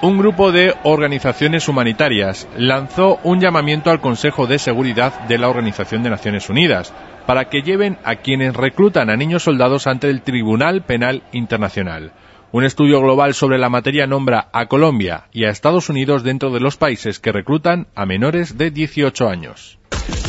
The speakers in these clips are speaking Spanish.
Un grupo de organizaciones humanitarias lanzó un llamamiento al Consejo de Seguridad de la Organización de Naciones Unidas para que lleven a quienes reclutan a niños soldados ante el Tribunal Penal Internacional. Un estudio global sobre la materia nombra a Colombia y a Estados Unidos dentro de los países que reclutan a menores de 18 años.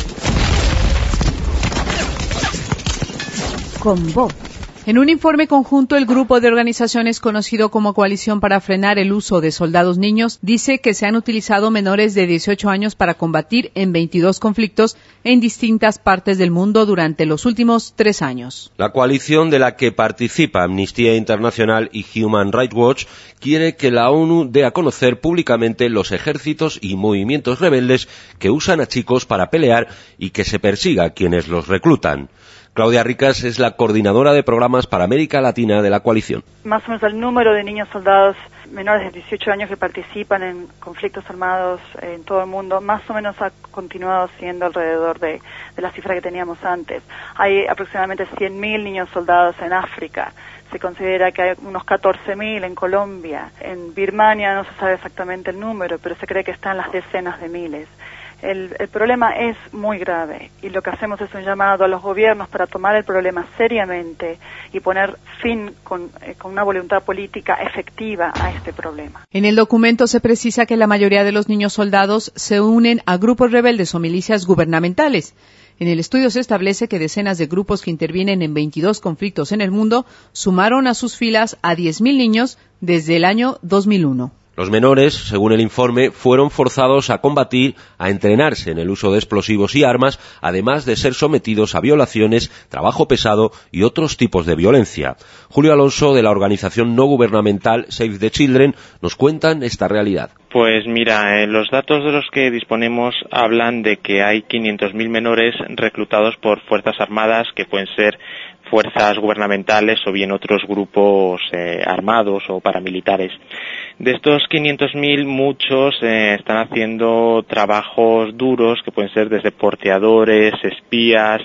Con voz. En un informe conjunto, el grupo de organizaciones conocido como Coalición para Frenar el Uso de Soldados Niños dice que se han utilizado menores de 18 años para combatir en 22 conflictos en distintas partes del mundo durante los últimos 3 años. La coalición de la que participa Amnistía Internacional y Human Rights Watch quiere que la ONU dé a conocer públicamente los ejércitos y movimientos rebeldes que usan a chicos para pelear y que se persiga a quienes los reclutan. Claudia Ricas es la coordinadora de programas para América Latina de la coalición. Más o menos el número de niños soldados menores de 18 años que participan en conflictos armados en todo el mundo, más o menos ha continuado siendo alrededor de la cifra que teníamos antes. Hay aproximadamente 100.000 niños soldados en África. Se considera que hay unos 14.000 en Colombia. En Birmania no se sabe exactamente el número, pero se cree que está en las decenas de miles. El problema es muy grave y lo que hacemos es un llamado a los gobiernos para tomar el problema seriamente y poner fin con una voluntad política efectiva a este problema. En el documento se precisa que la mayoría de los niños soldados se unen a grupos rebeldes o milicias gubernamentales. En el estudio se establece que decenas de grupos que intervienen en 22 conflictos en el mundo sumaron a sus filas a 10.000 niños desde el año 2001. Los menores, según el informe, fueron forzados a combatir, a entrenarse en el uso de explosivos y armas, además de ser sometidos a violaciones, trabajo pesado y otros tipos de violencia. Julio Alonso, de la organización no gubernamental Save the Children, nos cuentan esta realidad. Pues mira, los datos de los que disponemos hablan de que hay 500.000 menores reclutados por fuerzas armadas, que pueden ser fuerzas gubernamentales o bien otros grupos armados o paramilitares. De estos 500.000, muchos están haciendo trabajos duros que pueden ser desde porteadores, espías,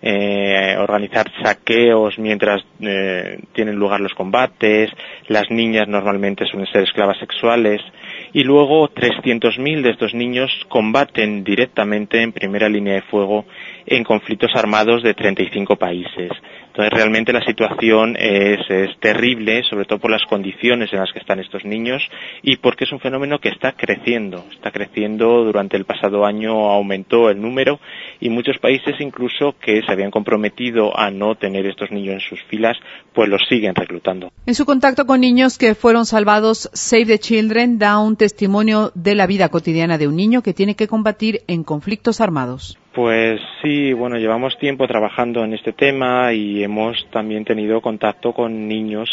organizar saqueos mientras tienen lugar los combates. Las niñas normalmente suelen ser esclavas sexuales. Y luego 300.000 de estos niños combaten directamente en primera línea de fuego en conflictos armados de 35 países. Entonces realmente la situación es terrible, sobre todo por las condiciones en las que están estos niños y porque es un fenómeno que está creciendo. Durante el pasado año aumentó el número y muchos países incluso que se habían comprometido a no tener estos niños en sus filas, pues los siguen reclutando. En su contacto con niños que fueron salvados, Save the Children da un testimonio de la vida cotidiana de un niño que tiene que combatir en conflictos armados. Pues sí, bueno, llevamos tiempo trabajando en este tema y hemos también tenido contacto con niños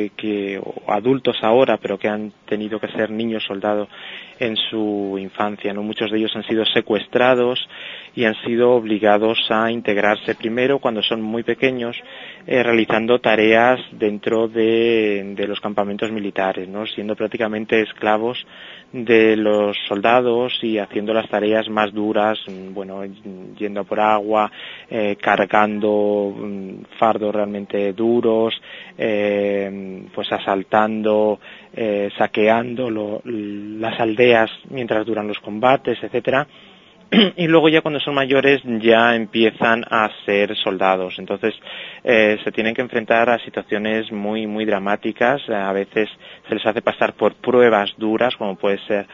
o adultos ahora, pero que han tenido que ser niños soldados en su infancia, ¿no? Muchos de ellos han sido secuestrados y han sido obligados a integrarse primero cuando son muy pequeños, realizando tareas dentro de los campamentos militares, ¿no? Siendo prácticamente esclavos de los soldados y haciendo las tareas más duras, bueno, yendo por agua, cargando fardos realmente duros, pues asaltando, saqueando las aldeas mientras duran los combates, etcétera. Y luego ya cuando son mayores ya empiezan a ser soldados. Entonces se tienen que enfrentar a situaciones muy muy dramáticas. A veces se les hace pasar por pruebas duras, como puede ser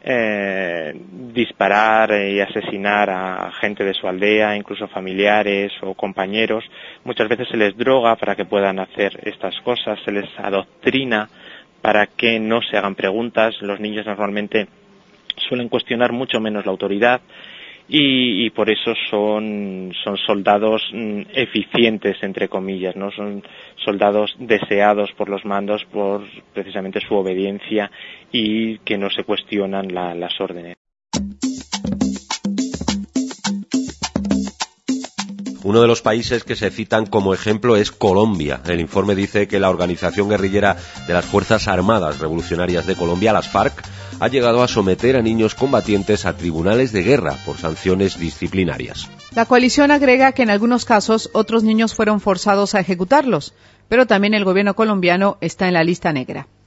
disparar y asesinar a gente de su aldea, incluso familiares o compañeros. Muchas veces se les droga para que puedan hacer estas cosas, se les adoctrina para que no se hagan preguntas. Los niños normalmente suelen cuestionar mucho menos la autoridad y por eso son soldados eficientes, entre comillas, ¿no? Son soldados deseados por los mandos por precisamente su obediencia y que no se cuestionan las órdenes. Uno de los países que se citan como ejemplo es Colombia. El informe dice que la organización guerrillera de las Fuerzas Armadas Revolucionarias de Colombia, las FARC, ha llegado a someter a niños combatientes a tribunales de guerra por sanciones disciplinarias. La coalición agrega que en algunos casos otros niños fueron forzados a ejecutarlos, pero también el gobierno colombiano está en la lista negra.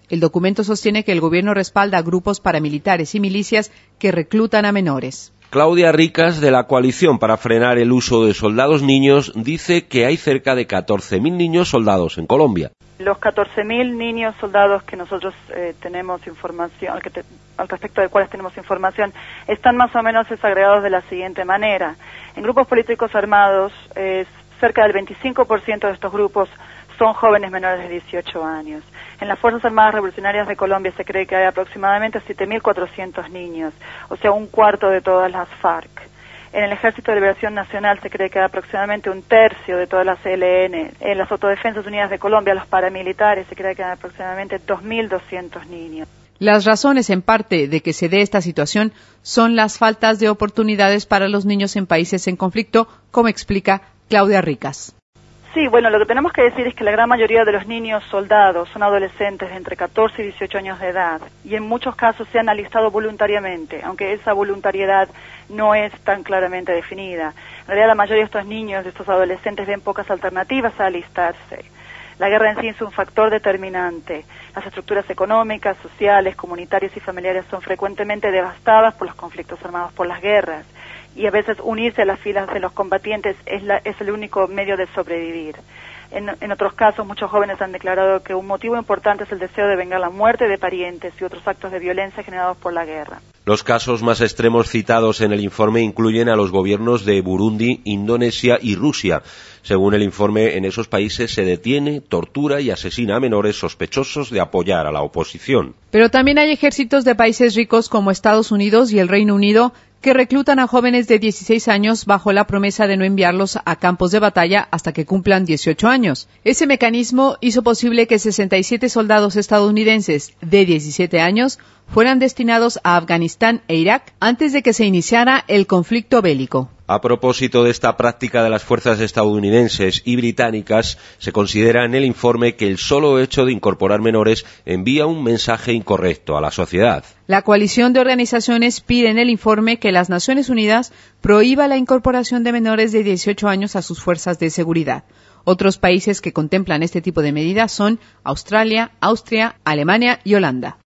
El documento sostiene que el gobierno respalda a grupos paramilitares y milicias que reclutan a menores. Claudia Ricas, de la Coalición para Frenar el Uso de Soldados Niños, dice que hay cerca de 14.000 niños soldados en Colombia. Los 14.000 niños soldados que nosotros tenemos información, al respecto de cuales tenemos información, están más o menos desagregados de la siguiente manera. En grupos políticos armados, cerca del 25% de estos grupos son jóvenes menores de 18 años. En las Fuerzas Armadas Revolucionarias de Colombia se cree que hay aproximadamente 7.400 niños, o sea, un cuarto de todas las FARC. En el Ejército de Liberación Nacional se cree que hay aproximadamente un tercio de todas las ELN. En las Autodefensas Unidas de Colombia, los paramilitares, se cree que hay aproximadamente 2.200 niños. Las razones, en parte, de que se dé esta situación son las faltas de oportunidades para los niños en países en conflicto, como explica Claudia Ricas. Sí, bueno, lo que tenemos que decir es que la gran mayoría de los niños soldados son adolescentes de entre 14 y 18 años de edad y en muchos casos se han alistado voluntariamente, aunque esa voluntariedad no es tan claramente definida. En realidad la mayoría de estos niños, de estos adolescentes, ven pocas alternativas a alistarse. La guerra en sí es un factor determinante. Las estructuras económicas, sociales, comunitarias y familiares son frecuentemente devastadas por los conflictos armados por las guerras. Y a veces unirse a las filas de los combatientes es el único medio de sobrevivir. En otros casos, muchos jóvenes han declarado que un motivo importante es el deseo de vengar la muerte de parientes y otros actos de violencia generados por la guerra. Los casos más extremos citados en el informe incluyen a los gobiernos de Burundi, Indonesia y Rusia. Según el informe, en esos países se detiene, tortura y asesina a menores sospechosos de apoyar a la oposición. Pero también hay ejércitos de países ricos como Estados Unidos y el Reino Unido que reclutan a jóvenes de 16 años bajo la promesa de no enviarlos a campos de batalla hasta que cumplan 18 años. Ese mecanismo hizo posible que 67 soldados estadounidenses de 17 años fueran destinados a Afganistán e Irak antes de que se iniciara el conflicto bélico. A propósito de esta práctica de las fuerzas estadounidenses y británicas, se considera en el informe que el solo hecho de incorporar menores envía un mensaje incorrecto a la sociedad. La coalición de organizaciones pide en el informe que las Naciones Unidas prohíba la incorporación de menores de 18 años a sus fuerzas de seguridad. Otros países que contemplan este tipo de medidas son Australia, Austria, Alemania y Holanda.